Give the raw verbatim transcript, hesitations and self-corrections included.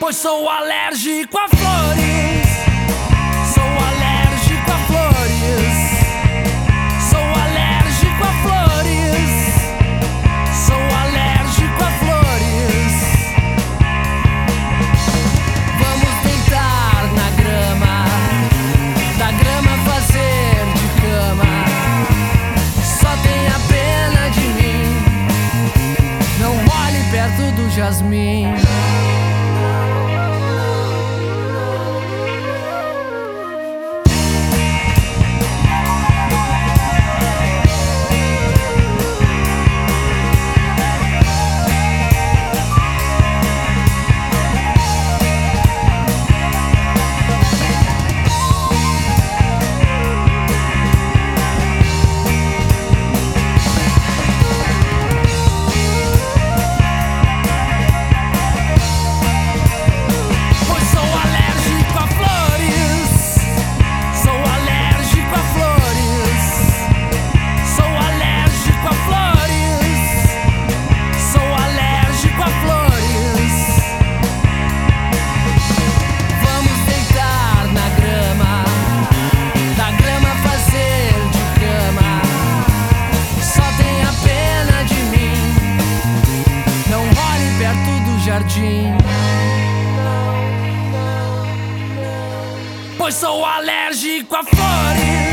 pois sou alérgico a flores. Sou alérgico a flores. Sou alérgico a flores. Sou alérgico a flores. Vamos deitar na grama, da grama fazer de cama. Só tenha pena de mim, não olhe perto do jasmim. Jardim, pois sou alérgico a flores.